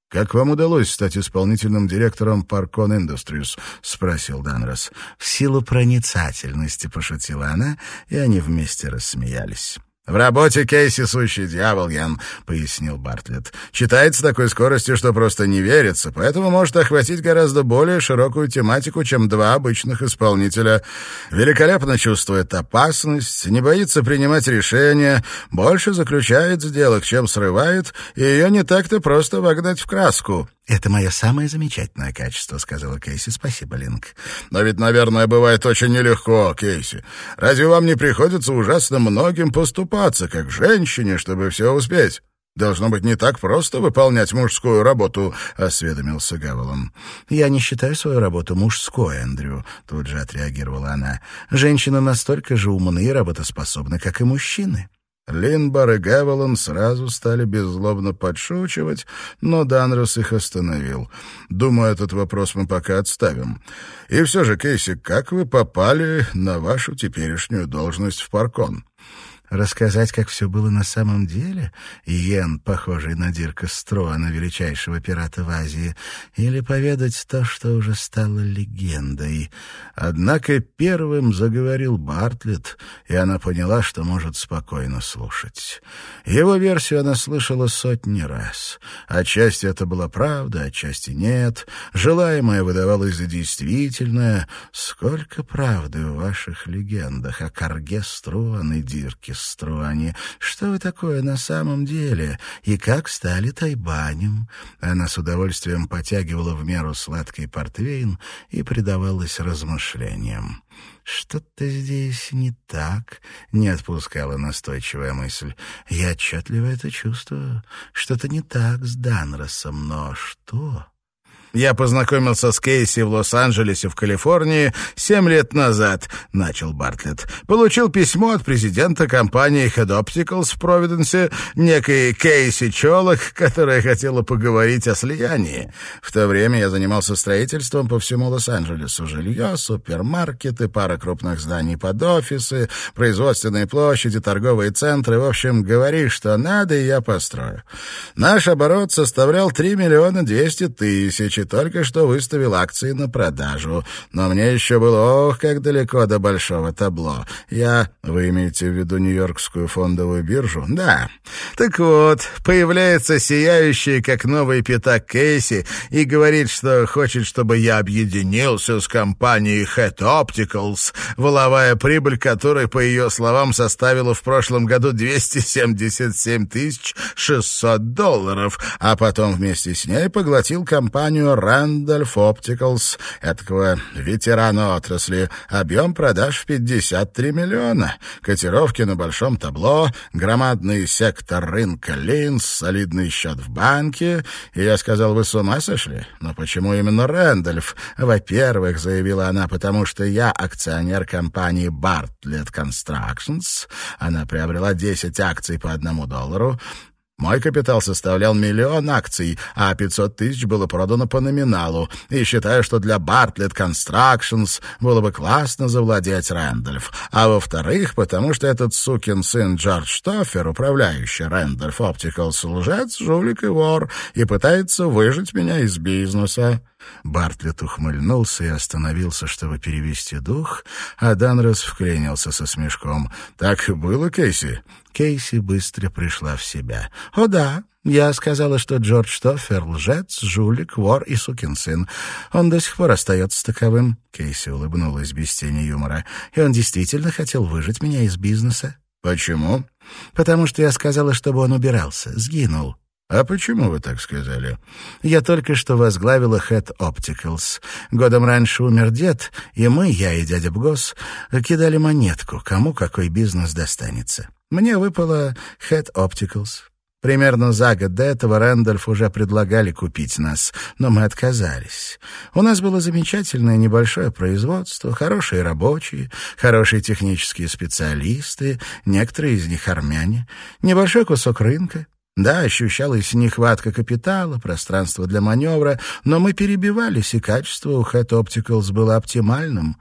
«Как вам удалось стать исполнительным директором Parkon Industries?» — спросил Данрос. «В силу проницательности», — пошутила она, и они вместе рассмеялись. «В работе Кейси сущий дьявол, Ян», — пояснил Бартлетт. «Читает с такой скоростью, что просто не верится, поэтому может охватить гораздо более широкую тематику, чем два обычных исполнителя. Великолепно чувствует опасность, не боится принимать решения, больше заключает сделок, чем срывает, и ее не так-то просто вогнать в краску». «Это мое самое замечательное качество», — сказала Кейси. «Спасибо, Линк». «Но ведь, наверное, бывает очень нелегко, Кейси. Разве вам не приходится ужасно многим поступаться, как женщине, чтобы все успеть? Должно быть не так просто выполнять мужскую работу», — осведомился Гавелон. «Я не считаю свою работу мужской, Эндрю», — тут же отреагировала она. «Женщины настолько же умны и работоспособны, как и мужчины». Линбар и Гавелон сразу стали беззлобно подшучивать, но Данрос их остановил. «Думаю, этот вопрос мы пока отставим. И все же, Кейси, как вы попали на вашу теперешнюю должность в Паркон?» Рассказать, как все было на самом деле, Йен, похожий на Дирка Строана, величайшего пирата в Азии, или поведать то, что уже стало легендой. Однако первым заговорил Бартлетт, и она поняла, что может спокойно слушать. Его версию она слышала сотни раз. Отчасти это была правда, отчасти нет. Желаемое выдавалось за действительное. Сколько правды в ваших легендах о Карге Строан и Дирке Строане. Что вы такое на самом деле? И как стали тайбанем?» Она с удовольствием потягивала в меру сладкий портвейн и предавалась размышлениям. «Что-то здесь не так», — не отпускала настойчивая мысль. «Я отчетливо это чувствую. Что-то не так с Данросом, но что?» «Я познакомился с Кейси в Лос-Анджелесе в Калифорнии семь лет назад», — начал Бартлетт. «Получил письмо от президента компании Head Opticals в Провиденсе, некой Кейси Чолок, которая хотела поговорить о слиянии. В то время я занимался строительством по всему Лос-Анджелесу. Жилье, супермаркеты, пара крупных зданий под офисы, производственные площади, торговые центры. В общем, говори, что надо, и я построю. Наш оборот составлял три миллиона двести тысяч, и только что выставил акции на продажу. Но мне еще было, ох, как далеко до большого табло. Я... Вы имеете в виду Нью-Йоркскую фондовую биржу? Да. Так вот, появляется сияющий, как новый пятак Кейси, и говорит, что хочет, чтобы я объединился с компанией Head Opticals, воловая прибыль которой, по ее словам, составила в прошлом году двести семьдесят семь тысяч шестьсот долларов, а потом вместе с ней поглотил компанию Randolph Opticals, этакого ветерана отрасли. Объем продаж в пятьдесят три миллиона. Котировки на большом табло, громадный сектор рынка линз, солидный счет в банке. И я сказал, вы с ума сошли? Но почему именно Рэндольф? Во-первых, заявила она, потому что я акционер компании Bartlett Constructions. Она приобрела десять акций по одному доллару. Мой капитал составлял миллион акций, а пятьсот тысяч было продано по номиналу. И считаю, что для Bartlett Constructions было бы классно завладеть Рэндольф. А во-вторых, потому что этот сукин сын Джордж Штоффер, управляющий Randolph Opticals, лжец, жулик и вор, и пытается выжить меня из бизнеса. Бартлетт ухмыльнулся и остановился, чтобы перевести дух, а Данрос вклинился со смешком. «Так и было, Кейси?» Кейси быстро пришла в себя. «О да, я сказала, что Джордж Штоффер — лжец, жулик, вор и сукин сын. Он до сих пор остается таковым». Кейси улыбнулась без тени юмора. «И он действительно хотел выжить меня из бизнеса». «Почему?» «Потому что я сказала, чтобы он убирался, сгинул». «А почему вы так сказали?» «Я только что возглавила Head Opticals. Годом раньше умер дед, и мы, я и дядя Бгос, кидали монетку, кому какой бизнес достанется. Мне выпало Head Opticals. Примерно за год до этого Рэндольф уже предлагали купить нас, но мы отказались. У нас было замечательное небольшое производство, хорошие рабочие, хорошие технические специалисты, некоторые из них армяне, небольшой кусок рынка. Да, ощущалась нехватка капитала, пространства для маневра, но мы перебивались, и качество у Head Opticals было оптимальным.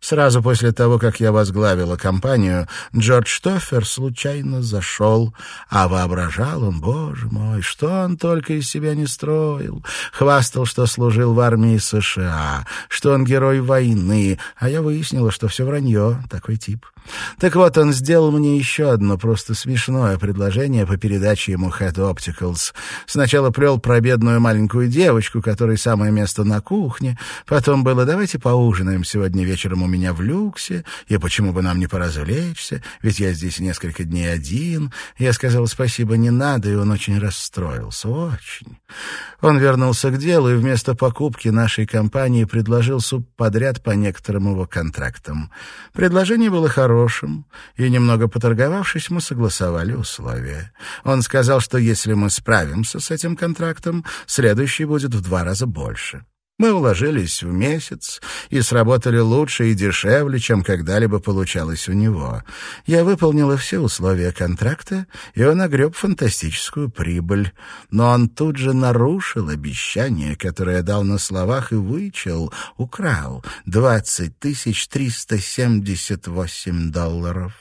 Сразу после того, как я возглавила компанию, Джордж Тоффер случайно зашел, а воображал он, боже мой, что он только из себя не строил. Хвастал, что служил в армии США, что он герой войны, а я выяснила, что все вранье, такой тип. Так вот, он сделал мне еще одно просто смешное предложение по передаче ему Head Opticals. Сначала плел про бедную маленькую девочку, которой самое место на кухне. Потом было: давайте поужинаем сегодня вечером у меня в люксе, и почему бы нам не поразвлечься, ведь я здесь несколько дней один. Я сказал: спасибо, не надо, и он очень расстроился, очень. Он вернулся к делу и вместо покупки нашей компании предложил субподряд по некоторым его контрактам. Предложение было хорошим, и, немного поторговавшись, мы согласовали условия. Он сказал, что если мы справимся с этим контрактом, следующий будет в два раза больше. Мы уложились в месяц и сработали лучше и дешевле, чем когда-либо получалось у него. Я выполнила все условия контракта, и он огреб фантастическую прибыль. Но он тут же нарушил обещание, которое дал на словах, и вычел, украл двадцать тысяч триста семьдесят восемь долларов.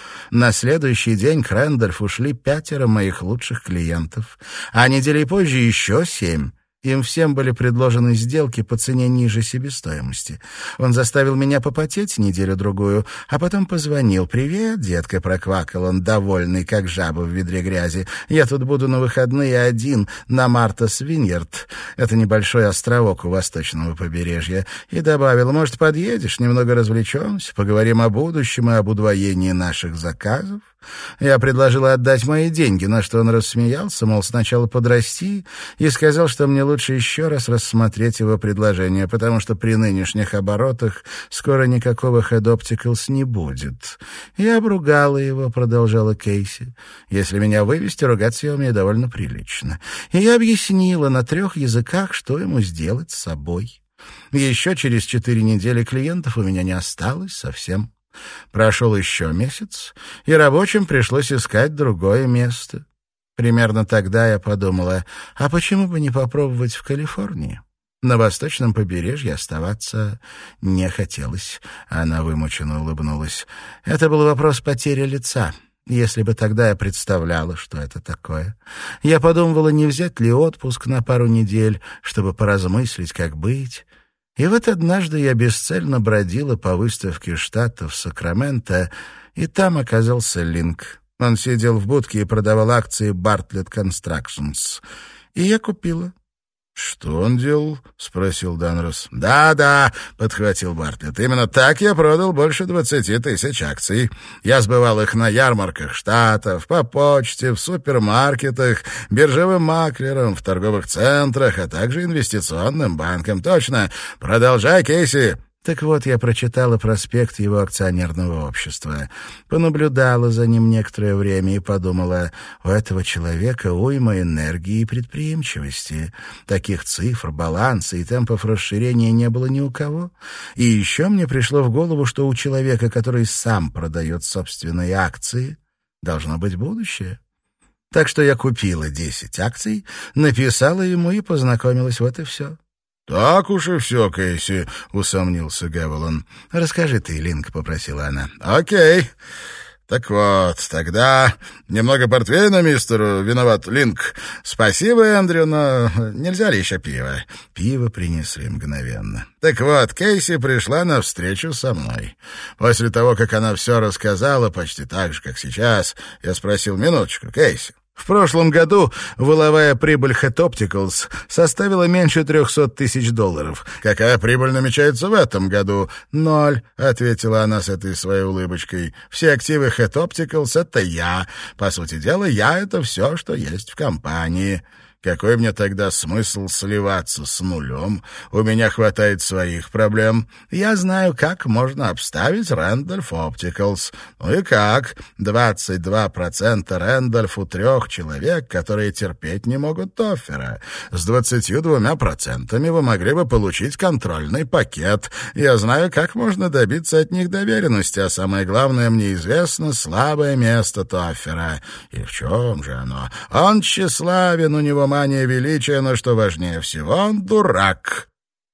На следующий день к Рэндольфу ушли пятеро моих лучших клиентов, а неделей позже еще семь. Им всем были предложены сделки по цене ниже себестоимости. Он заставил меня попотеть неделю-другую, а потом позвонил. «Привет, детка», — проквакал он, довольный, как жаба в ведре грязи. «Я тут буду на выходные один на Мартас Виньярд». Это небольшой островок у восточного побережья. И добавил: «Может, подъедешь, немного развлечемся, поговорим о будущем и об удвоении наших заказов». Я предложила отдать мои деньги, на что он рассмеялся, мол, сначала подрасти, и сказал, что мне лучше еще раз рассмотреть его предложение, потому что при нынешних оборотах скоро никакого Head Opticals не будет. Я обругала его, продолжала Кейси. Если меня вывести, ругаться я умею довольно прилично. И я объяснила на трех языках, что ему сделать с собой. Еще через четыре недели клиентов у меня не осталось совсем. Прошел еще месяц, и рабочим пришлось искать другое место. Примерно тогда я подумала, а почему бы не попробовать в Калифорнии? На восточном побережье оставаться не хотелось. Она вымученно улыбнулась. Это был вопрос потери лица. Если бы тогда я представляла, что это такое. Я подумывала, не взять ли отпуск на пару недель, чтобы поразмыслить, как быть. И вот однажды я бесцельно бродила по выставке штатов в Сакраменто, и там оказался Линк. Он сидел в будке и продавал акции Bartlett Constructions. И я купила. «Что он делал?» — спросил Данрос. «Да-да», — подхватил Бартлетт, — «именно так я продал больше двадцати тысяч акций. Я сбывал их на ярмарках штатов, по почте, в супермаркетах, биржевым маклерам, в торговых центрах, а также инвестиционным банкам. Точно. Продолжай, Кейси». Так вот, я прочитала проспект его акционерного общества, понаблюдала за ним некоторое время и подумала, у этого человека уйма энергии и предприимчивости. Таких цифр, баланса и темпов расширения не было ни у кого. И еще мне пришло в голову, что у человека, который сам продает собственные акции, должно быть будущее. Так что я купила десять акций, написала ему и познакомилась, вот и все. «Так уж и все, Кейси», — усомнился Гевелон. «Расскажи ты, Линк», — попросила она. «Окей. Так вот, тогда немного портвейна мистеру, виноват Линк. Спасибо, Эндрю, но нельзя ли еще пиво?» Пиво принесли мгновенно. Так вот, Кейси пришла на встречу со мной. После того, как она все рассказала, почти так же, как сейчас, я спросил: «Минуточку, Кейси, в прошлом году валовая прибыль Head Opticals составила меньше трехсот тысяч долларов. Какая прибыль намечается в этом году?» «Ноль», — ответила она с этой своей улыбочкой. «Все активы Head Opticals — это я. По сути дела, я — это все, что есть в компании». Какой мне тогда смысл сливаться с нулем? У меня хватает своих проблем. Я знаю, как можно обставить Рэндольф Opticals. Ну и как? двадцать два процента Рэндольф у трех человек, которые терпеть не могут Тоффера. С двадцатью двумя процентами вы могли бы получить контрольный пакет. Я знаю, как можно добиться от них доверенности, а самое главное, мне известно слабое место Тоффера. И в чем же оно? Он тщеславен, у него мания величия, но, что важнее всего, он дурак.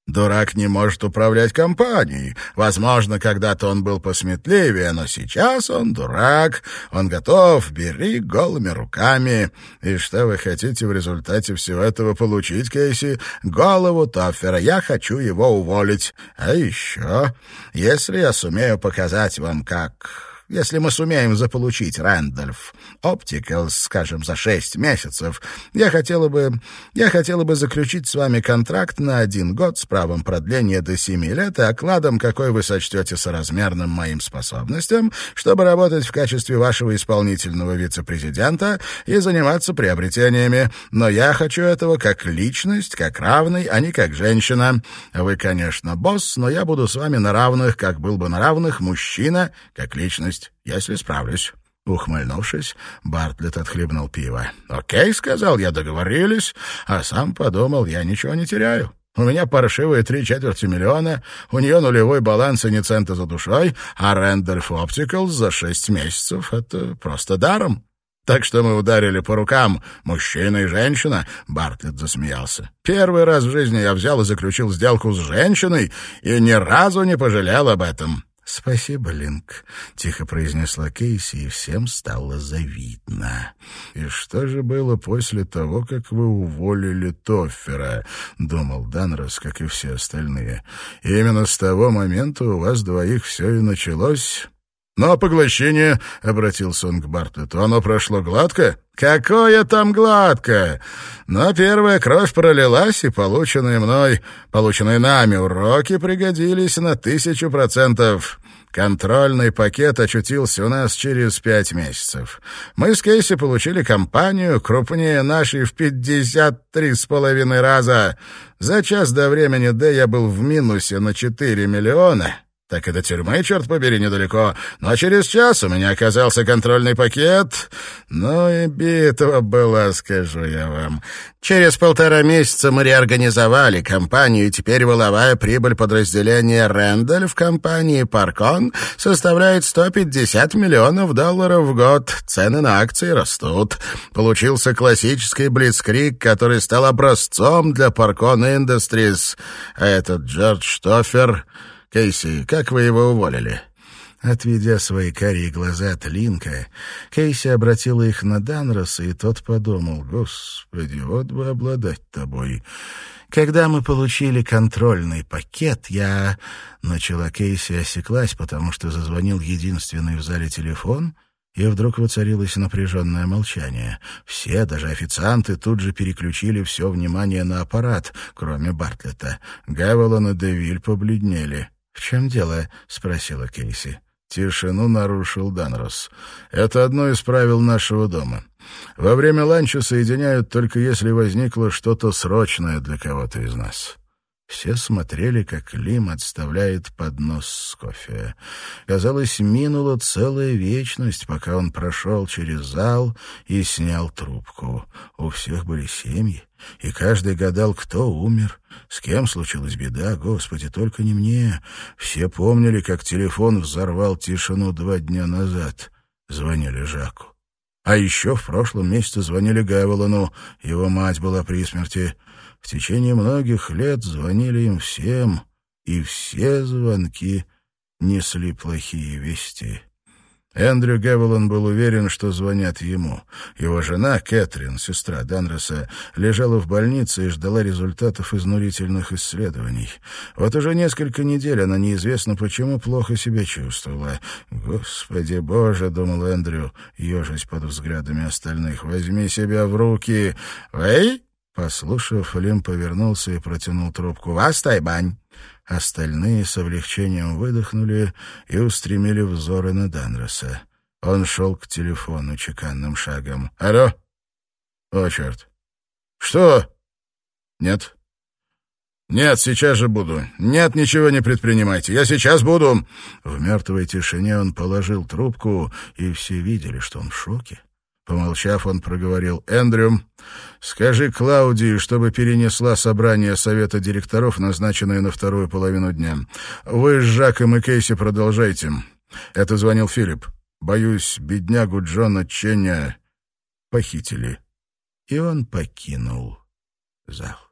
Дурак не может управлять компанией. Возможно, когда-то он был посметливее, но сейчас он дурак. Он готов, бери голыми руками. И что вы хотите в результате всего этого получить, Кейси? Голову Тоффера. Я хочу его уволить. А еще, если я сумею показать вам, как... Если мы сумеем заполучить Рэндольф Оптикалс, скажем, за шесть месяцев, я хотела бы, я хотела бы заключить с вами контракт на один год с правом продления до семи лет и окладом, какой вы сочтете соразмерным моим способностям, чтобы работать в качестве вашего исполнительного вице-президента и заниматься приобретениями. Но я хочу этого как личность, как равный, а не как женщина. Вы, конечно, босс, но я буду с вами на равных, как был бы на равных мужчина, как личность. Если справлюсь». Ухмыльнувшись, Бартлетт отхлебнул пиво. «Окей», — сказал я, — «договорились». А сам подумал, я ничего не теряю. У меня паршивые три четверти миллиона, у нее нулевой баланс и ни цента за душой, а Рэндольф Оптикалс за шесть месяцев — это просто даром. Так что мы ударили по рукам, мужчина и женщина. Бартлетт засмеялся. Первый раз в жизни я взял и заключил сделку с женщиной и ни разу не пожалел об этом. «Спасибо, Линк», — тихо произнесла Кейси, и всем стало завидно. «И что же было после того, как вы уволили Тоффера?» — думал Данрос, как и все остальные. И «Именно с того момента у вас двоих все и началось». «Но поглощение», — обратился он к Бартлетту, — «оно прошло гладко?» «Какое там гладко!» Но первая кровь пролилась, и полученные мной, полученные нами уроки пригодились на тысячу процентов. Контрольный пакет очутился у нас через пять месяцев. Мы с Кейси получили компанию крупнее нашей в пятьдесят три с половиной раза. За час до времени Д я был в минусе на четыре миллиона. Так и до тюрьмы, черт побери, недалеко. Но через час у меня оказался контрольный пакет. Ну и битва была, скажу я вам. Через полтора месяца мы реорганизовали компанию, и теперь воловая прибыль подразделения «Рэндольф» в компании «Паркон» составляет сто пятьдесят миллионов долларов в год. Цены на акции растут. Получился классический блицкриг, который стал образцом для «Паркон Industries». А этот Джордж Тоффер... «Кейси, как вы его уволили?» Отведя свои карие глаза от Линка, Кейси обратила их на Данроса, и тот подумал: «Господи, вот бы обладать тобой». «Когда мы получили контрольный пакет, я...» Начала Кейси, осеклась, потому что зазвонил единственный в зале телефон, и вдруг воцарилось напряженное молчание. Все, даже официанты, тут же переключили все внимание на аппарат, кроме Бартлетта. Гавелон и Девиль побледнели. «В чем дело?» — спросила Кейси. Тишину нарушил Данрос. «Это одно из правил нашего дома. Во время ланча соединяют только если возникло что-то срочное для кого-то из нас». Все смотрели, как Лим отставляет поднос с кофе. Казалось, минула целая вечность, пока он прошел через зал и снял трубку. У всех были семьи, и каждый гадал, кто умер, с кем случилась беда. Господи, только не мне. Все помнили, как телефон взорвал тишину два дня назад. Звонили Жаку. А еще в прошлом месяце звонили Гавелону. Его мать была при смерти. В течение многих лет звонили им всем, и все звонки несли плохие вести. Эндрю Гавелон был уверен, что звонят ему. Его жена, Кэтрин, сестра Данроса, лежала в больнице и ждала результатов изнурительных исследований. Вот уже несколько недель она неизвестно почему плохо себя чувствовала. «Господи Боже», — думал Эндрю, ежась под взглядами остальных, — «возьми себя в руки». «Эй!» Послушав, Лим повернулся и протянул трубку. «Вас, Тайбань!» Остальные с облегчением выдохнули и устремили взоры на Данроса. Он шел к телефону чеканным шагом. «Алло? О, черт! Что? Нет? Нет, сейчас же буду. Нет, ничего не предпринимайте. Я сейчас буду!» В мертвой тишине он положил трубку, и все видели, что он в шоке. Помолчав, он проговорил: «Эндрю, скажи Клаудии, чтобы перенесла собрание совета директоров, назначенное на вторую половину дня. Вы с Жаком и Кейси продолжайте. Это звонил Филипп. Боюсь, беднягу Джона Чення похитили». И он покинул зал.